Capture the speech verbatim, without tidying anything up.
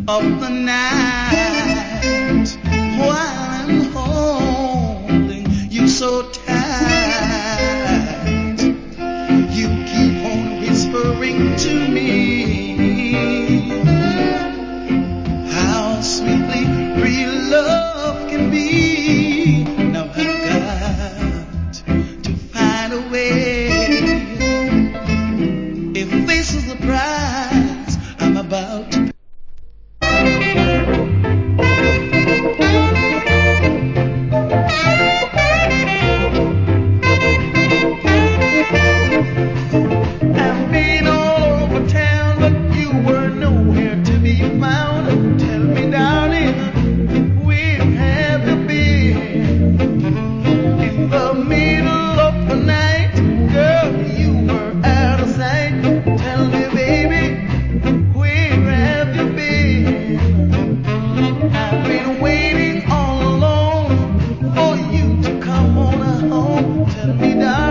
of the night while I'm holding you so tight. You keep on whispering to me how sweetly real love can be. Now I've got to find a way. If this is the price I'm about to pay. I've been all over town, but you were nowhere to be found. Tell me, darling, where have you been? In the middle of the night, girl, you were out of sight. Tell me, baby, where have you been? I've been waiting all alone for you to come on home. Tell me, darling.